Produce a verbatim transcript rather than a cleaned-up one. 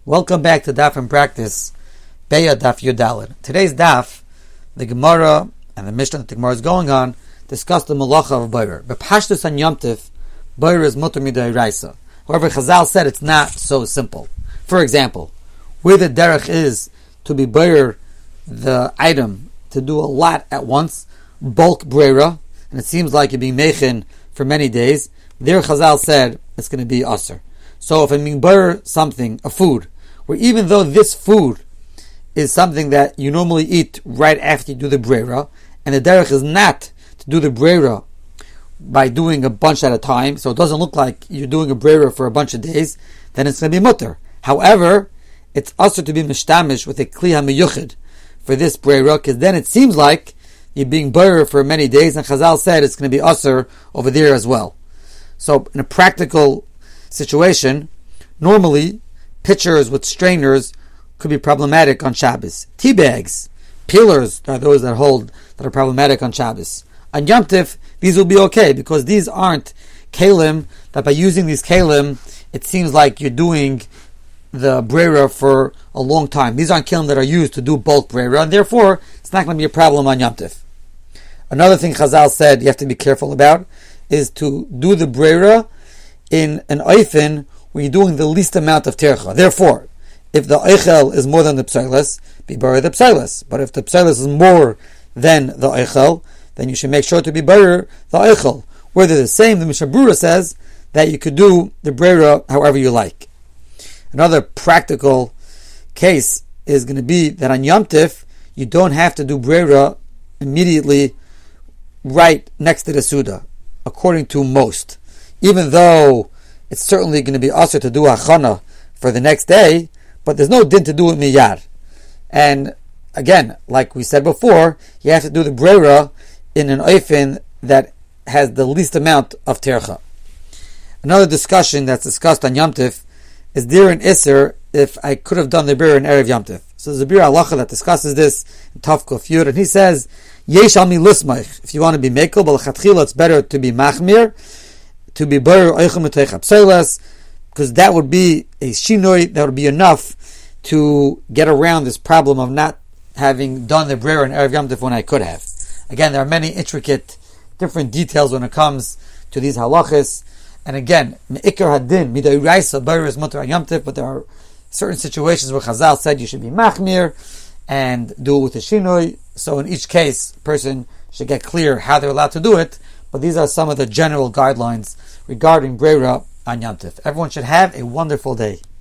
Welcome back to Daf and Practice, Beya Daf Yudalid. Today's Daf, the Gemara and the Mishnah that the Gemara is going on, discuss the Malacha of Boirer. B'pashtus and Yom Tif, Boirer is mutar mid'oraisa. However, Chazal said it's not so simple. For example, where the derech is to be Boirer the item, to do a lot at once, bulk breira, and it seems like you're being mechin for many days, there Chazal said it's going to be aser. So if I'm being Boirer something, a food, where even though this food is something that you normally eat right after you do the breira, and the derech is not to do the breira by doing a bunch at a time, so it doesn't look like you're doing a breira for a bunch of days, then it's going to be mutter. However, it's also to be mishtamish with a kli hamiyuchid for this breira, because then it seems like you're being breira for many days, and Chazal said it's going to be usher over there as well. So in a practical situation, normally pitchers with strainers could be problematic on Shabbos. Tea bags, peelers are those that hold that are problematic on Shabbos. On Yom Tif, these will be okay because these aren't kalim that by using these kalim, it seems like you're doing the breira for a long time. These aren't kalim that are used to do bulk breira, and therefore it's not going to be a problem on Yom Tif. Another thing Chazal said you have to be careful about is to do the breira in an oifen where you're doing the least amount of tercha. Therefore, if the eichel is more than the psailas, be buried the psailas. But if the psailas is more than the eichel, then you should make sure to be buried the eichel. Where they're the same, the Mishnah Berurah says that you could do the breira however you like. Another practical case is going to be that on Yom Tif, you don't have to do breira immediately right next to the Suda, according to most. Even though it's certainly going to be usher to do hachana for the next day, but there's no din to do it miyad. And again, like we said before, you have to do the breira in an oifen that has the least amount of tercha. Another discussion that's discussed on Yom Tif is there an isser if I could have done the breira in Erev Yom Tif. So there's a bir halacha that discusses this in Tav Kuf Yud, and he says, yesh al mi lismach, if you want to be mekel, but l'chatchila it's better to be machmir, to be bar oichem eteicha pseilas, because that would be a shinoi that would be enough to get around this problem of not having done the breira in Erev Yom Tif when I could have. Again, there are many intricate, different details when it comes to these halachas, and again, me'ikar hadin mid'oraisa bar is mutar Yom Tif, but there are certain situations where Chazal said you should be machmir and do it with a shinoi. So in each case, a person should get clear how they're allowed to do it. But these are some of the general guidelines regarding breira on Yom Tif. Everyone should have a wonderful day.